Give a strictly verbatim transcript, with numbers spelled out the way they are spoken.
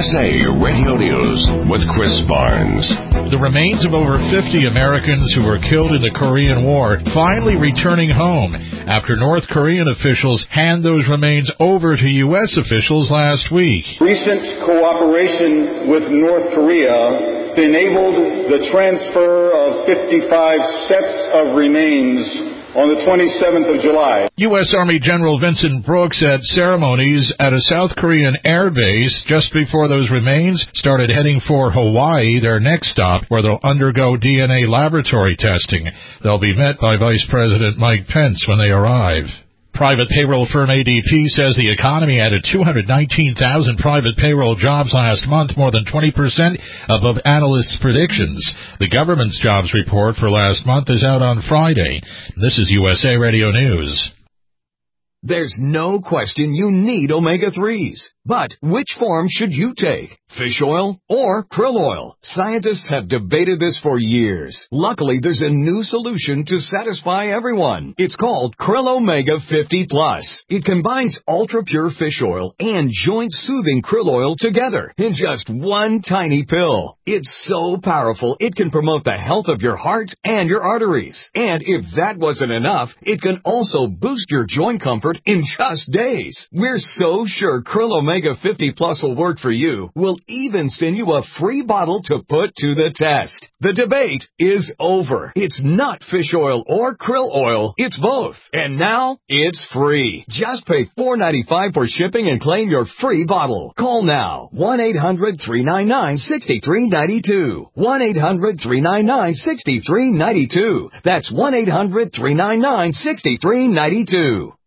S A Radio News with Chris Barnes. The remains of over fifty Americans who were killed in the Korean War finally returning home after North Korean officials hand those remains over to U S officials last week. Recent cooperation with North Korea enabled the transfer of fifty-five sets of remains on the twenty-seventh of July. U S Army General Vincent Brooks at ceremonies at a South Korean air base just before those remains started heading for Hawaii, their next stop, where they'll undergo D N A laboratory testing. They'll be met by Vice President Mike Pence when they arrive. Private payroll firm A D P says the economy added two hundred nineteen thousand private payroll jobs last month, more than twenty percent above analysts' predictions. The government's jobs report for last month is out on Friday. This is U S A Radio News. There's no question you need omega threes. But which form should you take? Fish oil or krill oil? Scientists have debated this for years. Luckily, there's a new solution to satisfy everyone. It's called Krill Omega fifty plus. It combines ultra-pure fish oil and joint-soothing krill oil together in just one tiny pill. It's so powerful, it can promote the health of your heart and your arteries. And if that wasn't enough, it can also boost your joint comfort in just days. We're so sure Krill Omega fifty plus will work for you. We'll even send you a free bottle to put to the test. The debate is over. It's not fish oil or krill oil. It's both. And now it's free. Just pay four dollars and ninety-five cents for shipping and claim your free bottle. Call now. one eight hundred three nine nine six three nine two. one eight hundred three nine nine six three nine two. That's one eight hundred three nine nine six three nine two.